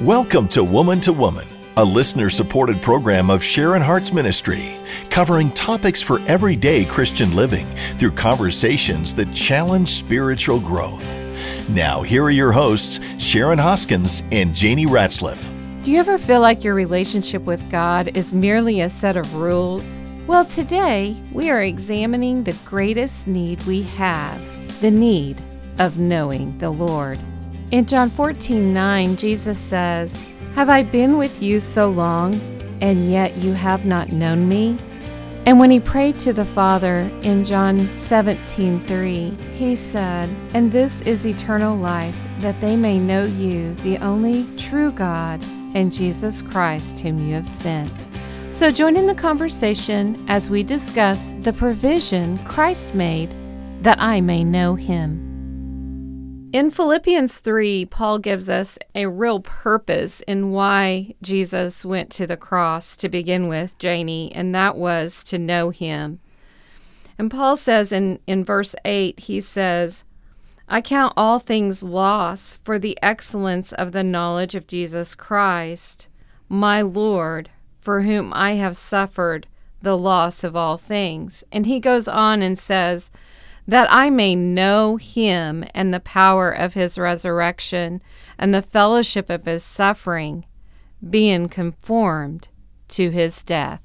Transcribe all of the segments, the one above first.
Welcome to Woman, a listener-supported program of Sharon Hart's ministry, covering topics for everyday Christian living through conversations that challenge spiritual growth. Now, here are your hosts, Sharon Hoskins and Janie Ratzliff. Do you ever feel like your relationship with God is merely a set of rules? Well, today we are examining the greatest need we have, the need of knowing the Lord. In John 14:9, Jesus says, "Have I been with you so long, and yet you have not known me?" And when he prayed to the Father in John 17:3, he said, "And this is eternal life, that they may know you, the only true God, and Jesus Christ, whom you have sent." So join in the conversation as we discuss the provision Christ made that I may know him. In Philippians 3, Paul gives us a real purpose in why Jesus went to the cross to begin with, Janie, and that was to know him. And Paul says in verse 8, he says, "I count all things loss for the excellence of the knowledge of Jesus Christ, my Lord, for whom I have suffered the loss of all things." And he goes on and says, "That I may know him and the power of his resurrection and the fellowship of his suffering, being conformed to his death."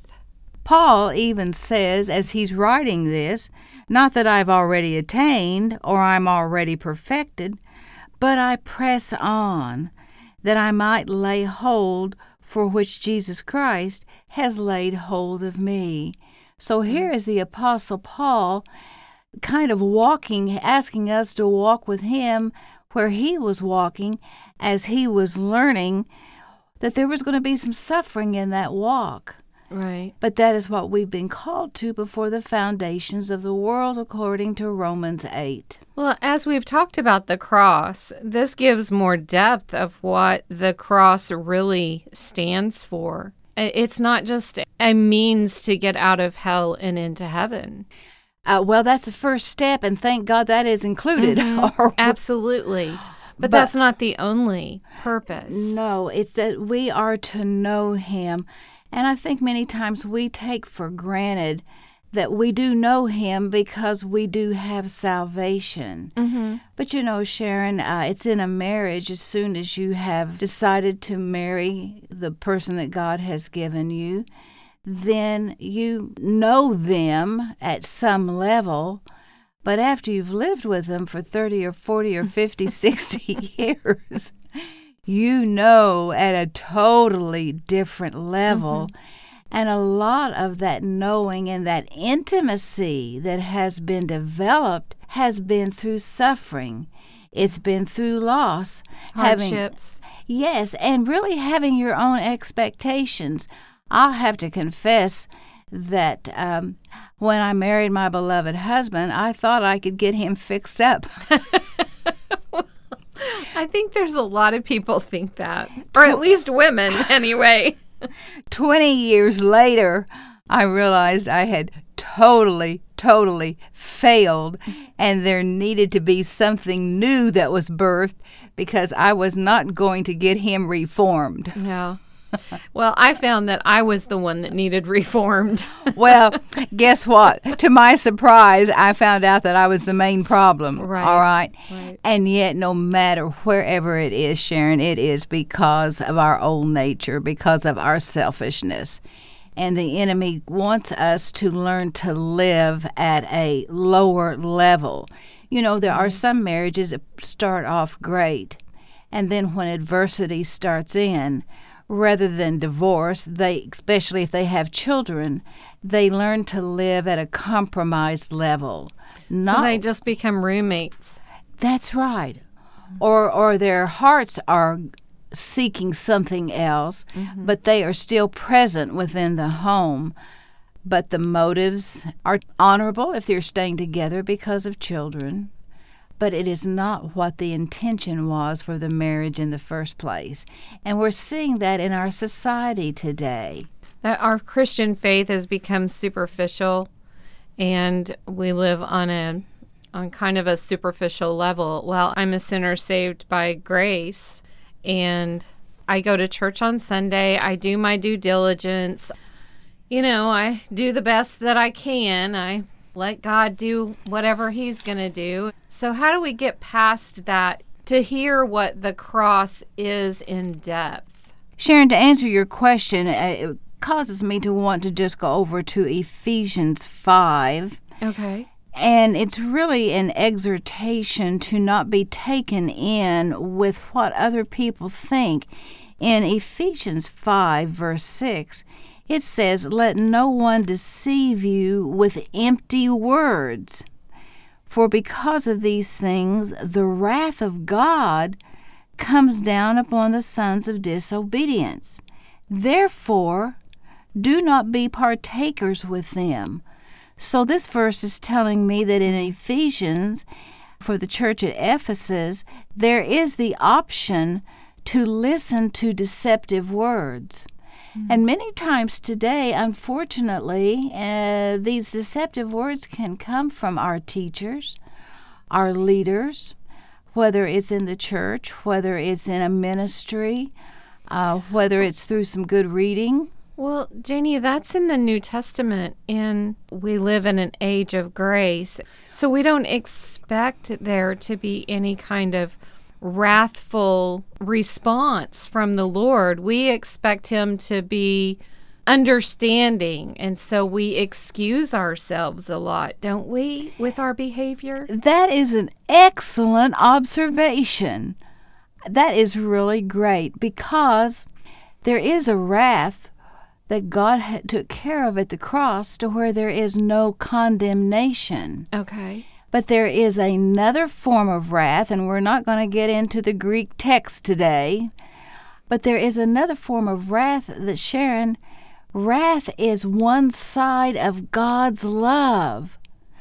Paul even says, as he's writing this, "Not that I've already attained or I'm already perfected, but I press on, that I might lay hold for which Jesus Christ has laid hold of me." So here is the Apostle Paul kind of walking, asking us to walk with him where he was walking as he was learning that there was going to be some suffering in that walk. Right. But that is what we've been called to before the foundations of the world, according to Romans 8. Well, as we've talked about the cross, this gives more depth of what the cross really stands for. It's not just a means to get out of hell and into heaven. Well, that's the first step, and thank God that is included. Mm-hmm. Absolutely. But that's not the only purpose. No, it's that we are to know him. And I think many times we take for granted that we do know him because we do have salvation. Mm-hmm. But you know, Sharon, it's in a marriage, as soon as you have decided to marry the person that God has given you, then you know them at some level. But after you've lived with them for 30 or 40 or 50, 60 years, you know at a totally different level. Mm-hmm. And a lot of that knowing and that intimacy that has been developed has been through suffering. It's been through loss. Hardships. Yes, and really having your own expectations. I'll have to confess that when I married my beloved husband, I thought I could get him fixed up. I think there's a lot of people think that, or at least women anyway. 20 years later, I realized I had totally failed, and there needed to be something new that was birthed because I was not going to get him reformed. No. Well, I found that I was the one that needed reformed. Well, guess what? To my surprise, I found out that I was the main problem. Right. All right? Right. And yet, no matter wherever it is, Sharon, it is because of our old nature, because of our selfishness. And the enemy wants us to learn to live at a lower level. You know, there are some marriages that start off great, and then when adversity starts in, rather than divorce, especially if they have children, they learn to live at a compromised level. So they just become roommates. That's right. Or their hearts are seeking something else, mm-hmm. but they are still present within the home. But the motives are honorable if they're staying together because of children. But it is not what the intention was for the marriage in the first place. And we're seeing that in our society today. That our Christian faith has become superficial, and we live on kind of a superficial level. Well, I'm a sinner saved by grace, and I go to church on Sunday. I do my due diligence. I do the best that I can. I let God do whatever he's going to do. So how do we get past that to hear what the cross is in depth? Sharon, to answer your question, it causes me to want to just go over to Ephesians 5. Okay. And it's really an exhortation to not be taken in with what other people think. In Ephesians 5, verse 6, it says, "Let no one deceive you with empty words. For because of these things, the wrath of God comes down upon the sons of disobedience. Therefore, do not be partakers with them." So this verse is telling me that in Ephesians, for the church at Ephesus, there is the option to listen to deceptive words. And many times today, unfortunately, these deceptive words can come from our teachers, our leaders, whether it's in the church, whether it's in a ministry, whether it's through some good reading. Well, Janie, that's in the New Testament, and we live in an age of grace. So we don't expect there to be any kind of wrathful response from the Lord. We expect him to be understanding, and so we excuse ourselves a lot, don't we, with our behavior? That is an excellent observation. That is really great, because there is a wrath that God took care of at the cross to where there is no condemnation. Okay. But there is another form of wrath, and we're not going to get into the Greek text today, but there is another form of wrath that, Sharon, wrath is one side of God's love.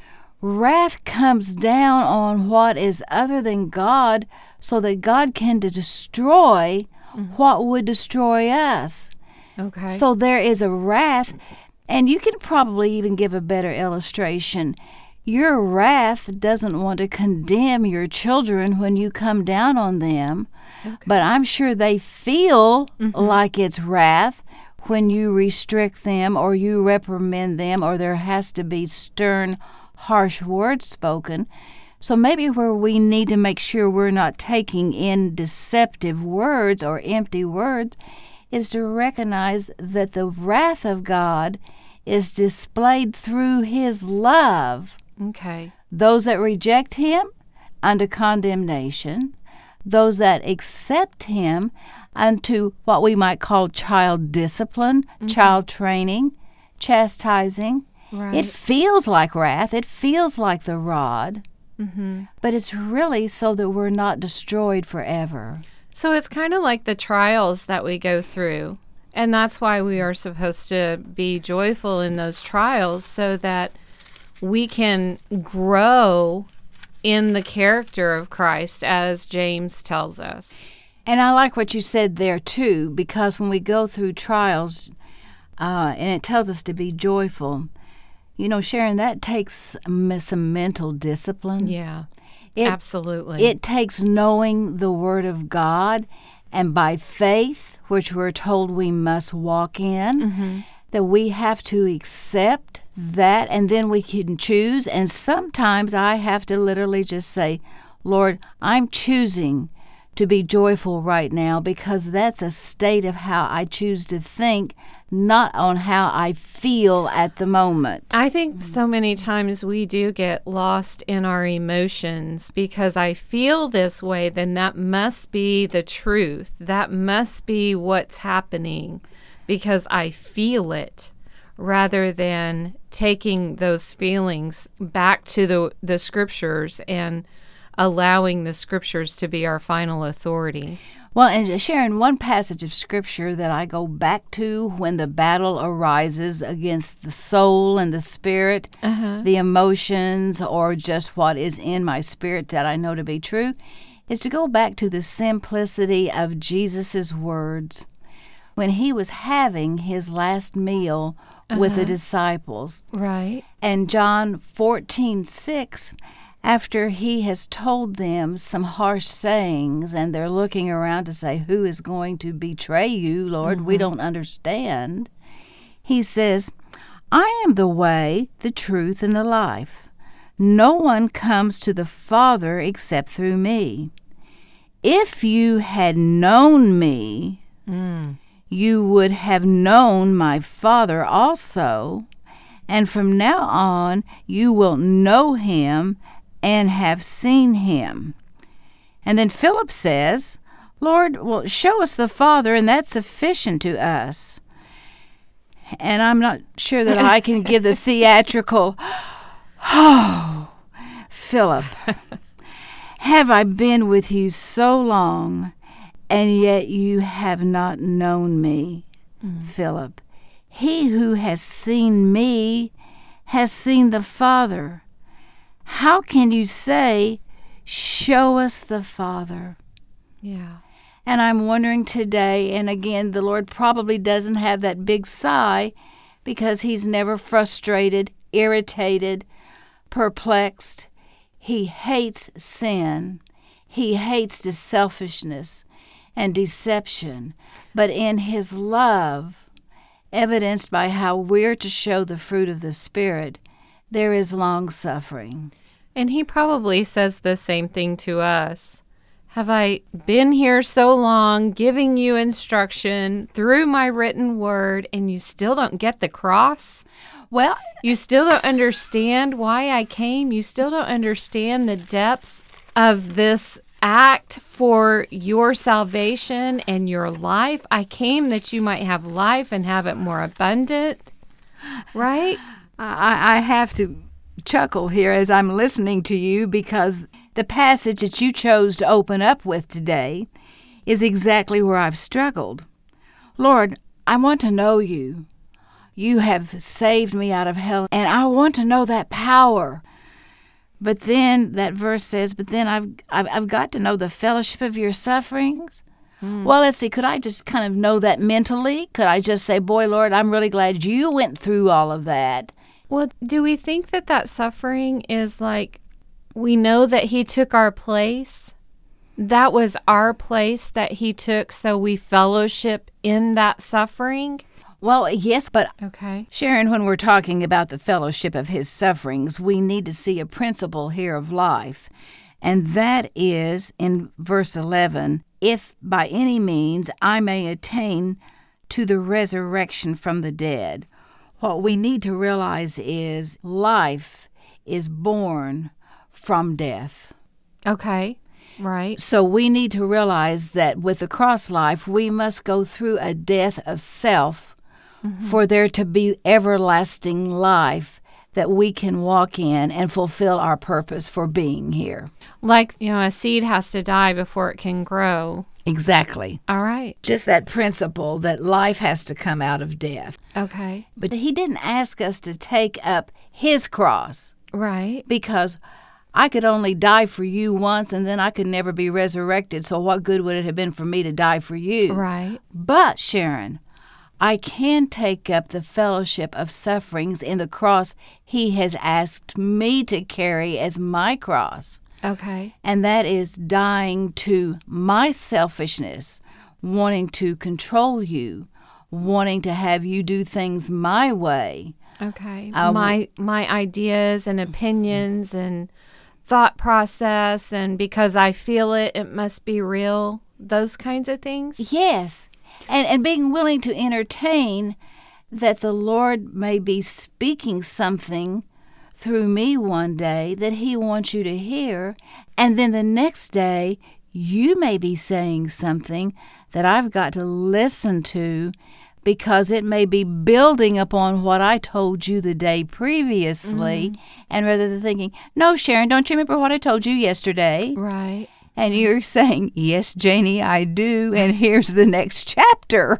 Wrath comes down on what is other than God so that God can destroy what would destroy us. Okay. So there is a wrath, and you can probably even give a better illustration. Your wrath doesn't want to condemn your children when you come down on them, but I'm sure they feel like it's wrath when you restrict them or you reprimand them, or there has to be stern, harsh words spoken. So maybe where we need to make sure we're not taking in deceptive words or empty words is to recognize that the wrath of God is displayed through his love. Okay. Those that reject him, unto condemnation. Those that accept him, unto what we might call child discipline, child training, chastising. Right. It feels like wrath. It feels like the rod. Mm-hmm. But it's really so that we're not destroyed forever. So it's kind of like the trials that we go through. And that's why we are supposed to be joyful in those trials, so that we can grow in the character of Christ, as James tells us. And I like what you said there, too, because when we go through trials, and it tells us to be joyful, Sharon, that takes some mental discipline. Yeah, absolutely. It takes knowing the Word of God, and by faith, which we're told we must walk in, that we have to accept that, and then we can choose. And sometimes I have to literally just say, Lord, I'm choosing to be joyful right now, because that's a state of how I choose to think, not on how I feel at the moment. I think so many times we do get lost in our emotions, because I feel this way, then that must be the truth. That must be what's happening, because I feel it, rather than taking those feelings back to the scriptures and allowing the scriptures to be our final authority. Well, and Sharon, one passage of scripture that I go back to when the battle arises against the soul and the spirit, the emotions, or just what is in my spirit that I know to be true, is to go back to the simplicity of Jesus' words when he was having his last meal with the disciples. Right. And John 14:6, after he has told them some harsh sayings and they're looking around to say, who is going to betray you, Lord? We don't understand. He says, I am the way, the truth, and the life. No one comes to the Father except through me. If you had known me, you would have known my Father also, and from now on you will know him and have seen him. And then Philip says, Lord, well, show us the Father, and that's sufficient to us. And I'm not sure that I can give the theatrical, oh, Philip, have I been with you so long, and yet you have not known me, Philip? He who has seen me has seen the Father. How can you say, show us the Father? Yeah. And I'm wondering today, and again, the Lord probably doesn't have that big sigh because he's never frustrated, irritated, perplexed. He hates sin. He hates the selfishness and deception. But in his love, evidenced by how we're to show the fruit of the Spirit, there is long-suffering. And he probably says the same thing to us. Have I been here so long, giving you instruction through my written word, and you still don't get the cross? Well, you still don't understand why I came? You still don't understand the depths of this act for your salvation and your life? I came that you might have life and have it more abundant, right? I have to chuckle here as I'm listening to you because the passage that you chose to open up with today is exactly where I've struggled. Lord, I want to know you. You have saved me out of hell, and I want to know that power. But then that verse says, but then I've got to know the fellowship of your sufferings. Well, let's see, could I just kind of know that mentally? Could I just say, boy, Lord, I'm really glad you went through all of that? Well, do we think that that suffering is like, we know that he took our place? That was our place that he took, so we fellowship in that suffering? Well, yes, but okay, Sharon, when we're talking about the fellowship of his sufferings, we need to see a principle here of life, and that is in verse 11, if by any means I may attain to the resurrection from the dead. What we need to realize is life is born from death. Okay, right. So we need to realize that with the cross life, we must go through a death of self for there to be everlasting life that we can walk in and fulfill our purpose for being here. Like, a seed has to die before it can grow. Exactly. All right. Just that principle that life has to come out of death. Okay. But he didn't ask us to take up his cross. Right. Because I could only die for you once and then I could never be resurrected. So what good would it have been for me to die for you? Right. But, Sharon, I can take up the fellowship of sufferings in the cross he has asked me to carry as my cross. Okay. And that is dying to my selfishness, wanting to control you, wanting to have you do things my way. Okay. My ideas and opinions and thought process, and because I feel it, it must be real. Those kinds of things? Yes. And being willing to entertain that the Lord may be speaking something through me one day that he wants you to hear, and then the next day you may be saying something that I've got to listen to because it may be building upon what I told you the day previously, and rather than thinking, no, Sharon, don't you remember what I told you yesterday? Right. And you're saying, yes, Janie, I do, and here's the next chapter.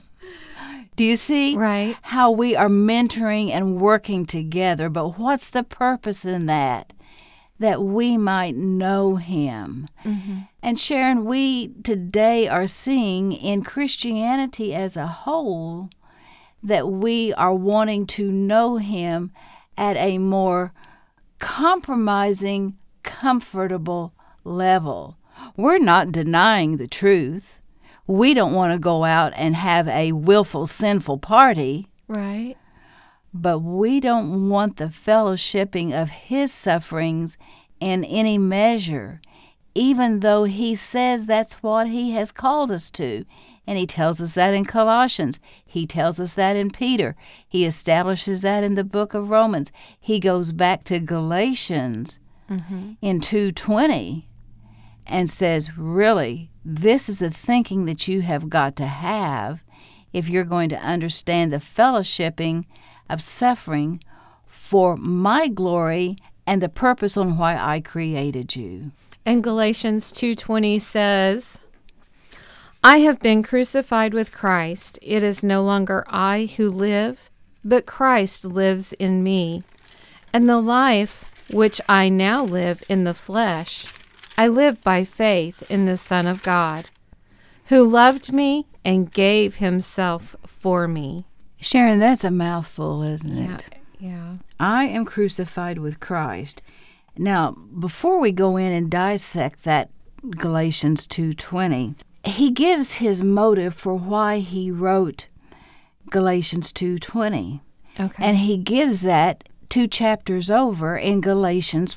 Do you see how we are mentoring and working together? But what's the purpose in that? That we might know him. And Sharon, we today are seeing in Christianity as a whole that we are wanting to know him at a more compromising comfortable level. We're not denying the truth. We don't want to go out and have a willful, sinful party. Right. But we don't want the fellowshipping of his sufferings in any measure, even though he says that's what he has called us to. And he tells us that in Colossians. He tells us that in Peter. He establishes that in the book of Romans. He goes back to Galatians in 2:20 and says, really, this is a thinking that you have got to have if you're going to understand the fellowshipping of suffering for my glory and the purpose on why I created you. And Galatians 2:20 says, I have been crucified with Christ. It is no longer I who live, but Christ lives in me. And the life which I now live in the flesh, I live by faith in the Son of God, who loved me and gave himself for me. Sharon, that's a mouthful, isn't it? Yeah. I am crucified with Christ. Now, before we go in and dissect that Galatians 2:20, he gives his motive for why he wrote Galatians 2:20. Okay. And he gives that 2 chapters over in Galatians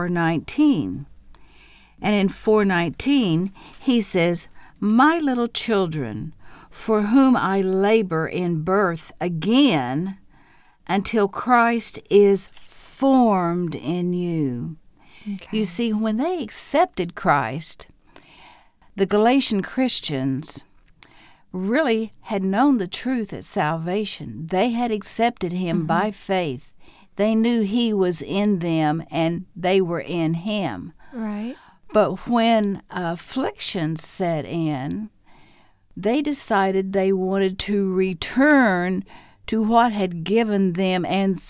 4:19. And in 4:19, he says, my little children, for whom I labor in birth again until Christ is formed in you. Okay. You see, when they accepted Christ, the Galatian Christians really had known the truth at salvation. They had accepted him by faith. They knew he was in them and they were in him. Right. But when afflictions set in, they decided they wanted to return to what had given them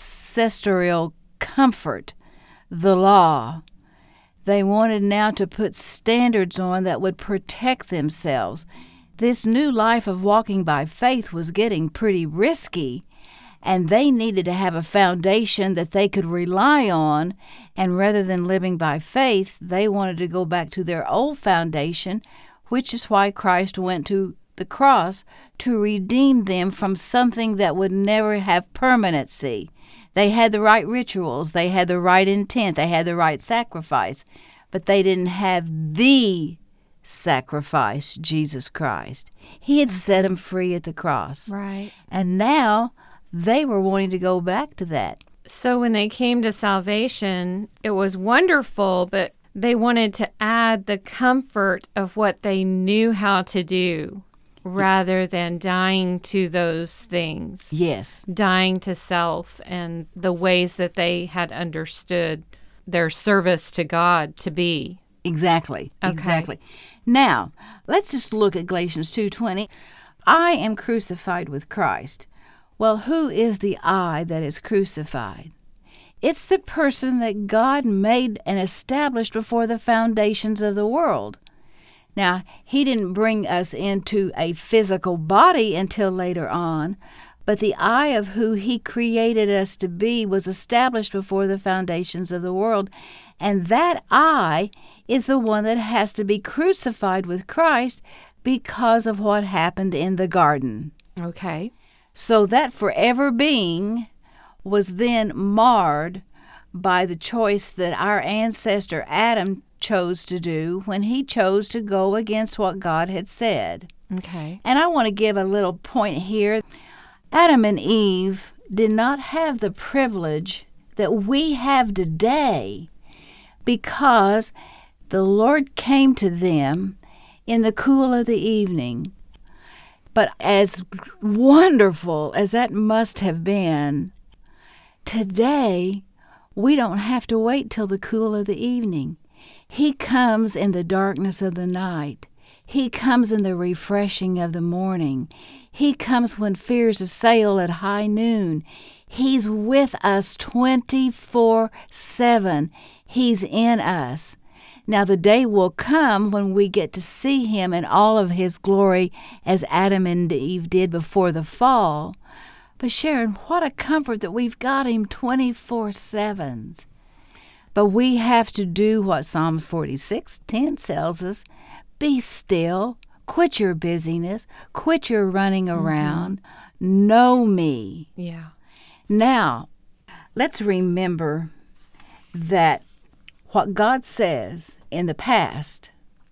ancestral comfort, the law. They wanted now to put standards on that would protect themselves. This new life of walking by faith was getting pretty risky, and they needed to have a foundation that they could rely on, and rather than living by faith, they wanted to go back to their old foundation, which is why Christ went to the cross to redeem them from something that would never have permanency. They had the right rituals, they had the right intent, they had the right sacrifice, but they didn't have the sacrifice, Jesus Christ. He had set them free at the cross. Right. And now they were wanting to go back to that. So when they came to salvation, it was wonderful, but they wanted to add the comfort of what they knew how to do rather than dying to those things. Yes. Dying to self and the ways that they had understood their service to God to be. Exactly. Okay. Exactly. Now, let's just look at Galatians 2:20. I am crucified with Christ. Well, who is the I that is crucified? It's the person that God made and established before the foundations of the world. Now, he didn't bring us into a physical body until later on, but the I of who he created us to be was established before the foundations of the world, and that I is the one that has to be crucified with Christ because of what happened in the garden. Okay. So that forever being was then marred by the choice that our ancestor Adam chose to do when he chose to go against what God had said. Okay. And I want to give a little point here. Adam and Eve did not have the privilege that we have today because the Lord came to them in the cool of the evening. But as wonderful as that must have been, today we don't have to wait till the cool of the evening. He comes in the darkness of the night. He comes in the refreshing of the morning. He comes when fears assail at high noon. He's with us 24/7. He's in us. Now the day will come when we get to see him in all of his glory as Adam and Eve did before the fall. But Sharon, what a comfort that we've got him 24/7. But we have to do what Psalms 46:10 tells us. Be still. Quit your busyness. Quit your running around. Know me. Yeah. Now, let's remember that what God says in the past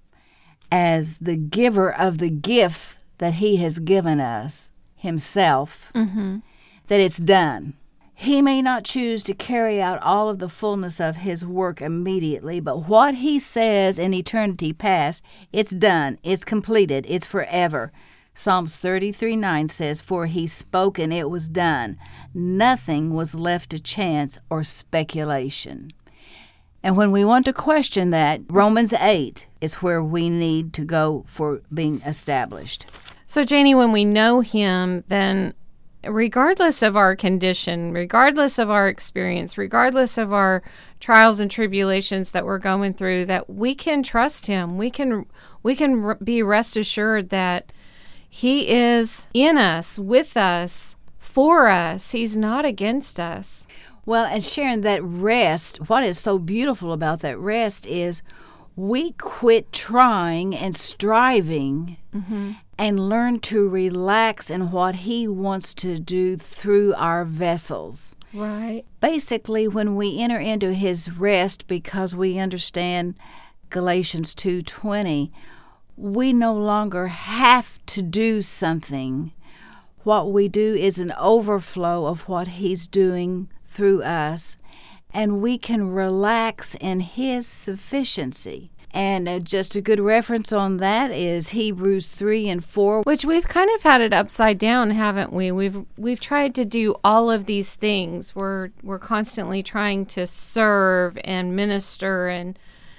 as the giver of the gift that he has given us, himself, that it's done. He may not choose to carry out all of the fullness of his work immediately, but what he says in eternity past, it's done, it's completed, it's forever. Psalms 33:9 says, "For he spoke and it was done. Nothing was left to chance or speculation." And when we want to question that, Romans 8 is where we need to go for being established. So, Janie, when we know him, then regardless of our condition, regardless of our experience, regardless of our trials and tribulations that we're going through, that we can trust him. We can be rest assured that he is in us, with us, for us. He's not against us. Well, and Sharon, that rest, what is so beautiful about that rest is we quit trying and striving and learn to relax in what he wants to do through our vessels. Right. Basically, when we enter into his rest, because we understand Galatians 2:20, we no longer have to do something. What we do is an overflow of what he's doing through us, and we can relax in his sufficiency. And just a good reference on that is Hebrews 3:4. Which we've kind of had it upside down, haven't we? We've tried to do all of these things. We're constantly trying to serve and minister and,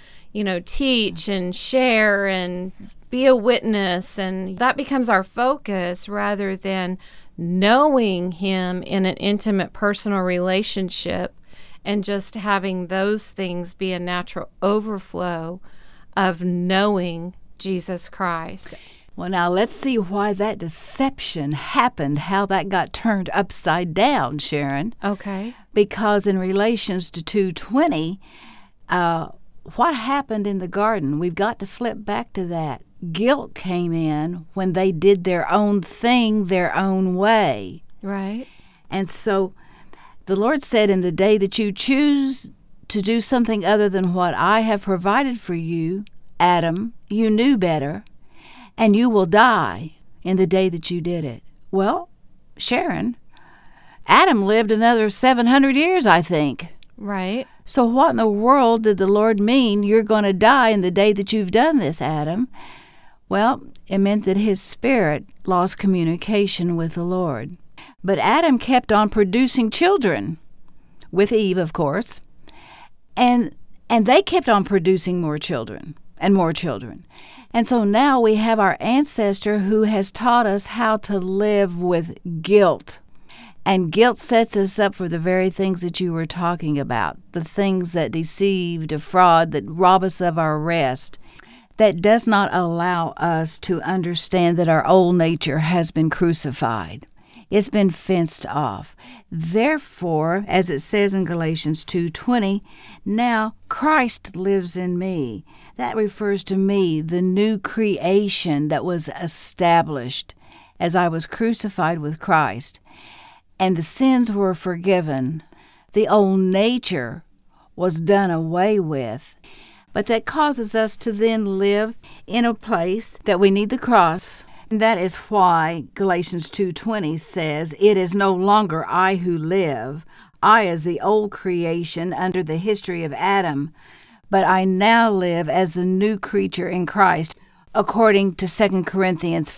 teach and share and be a witness, and that becomes our focus rather than knowing him in an intimate personal relationship and just having those things be a natural overflow of knowing Jesus Christ. Well, now let's see why that deception happened, how that got turned upside down, Sharon. Okay. Because in relations to 2:20, what happened in the garden? We've got to flip back to that. Guilt came in when they did their own thing their own way. Right. And so the Lord said, in the day that you choose to do something other than what I have provided for you, Adam, you knew better, and you will die in the day that you did it. Well, Sharon, Adam lived another 700 years, I think. Right. So what in the world did the Lord mean you're going to die in the day that you've done this, Adam? Well, it meant that his spirit lost communication with the Lord. But Adam kept on producing children, with Eve, of course, and they kept on producing more children and more children. And so now we have our ancestor who has taught us how to live with guilt. And guilt sets us up for the very things that you were talking about, the things that deceive, defraud, that rob us of our rest, that does not allow us to understand that our old nature has been crucified. It's been fenced off. Therefore, as it says in Galatians 2:20, now Christ lives in me. That refers to me, the new creation that was established as I was crucified with Christ. And the sins were forgiven. The old nature was done away with. But that causes us to then live in a place that we need the cross. And that is why Galatians 2:20 says, it is no longer I who live, I as the old creation under the history of Adam, but I now live as the new creature in Christ, according to 2 Corinthians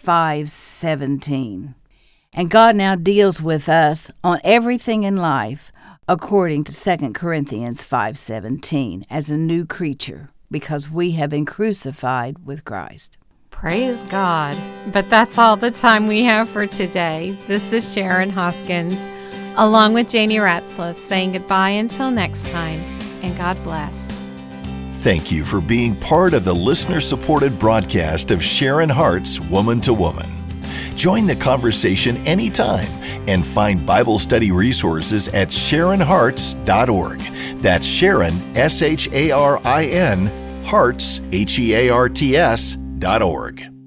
5:17. And God now deals with us on everything in life according to 2 Corinthians 5:17 as a new creature, because we have been crucified with Christ. Praise God. But that's all the time we have for today. This is Sharon Hoskins, along with Janie Ratzlaff, saying goodbye until next time, and God bless. Thank you for being part of the listener-supported broadcast of Sharon Hart's Woman to Woman. Join the conversation anytime and find Bible study resources at SharonHarts.org. That's Sharon, SHARIN, Hearts, HEARTS.org.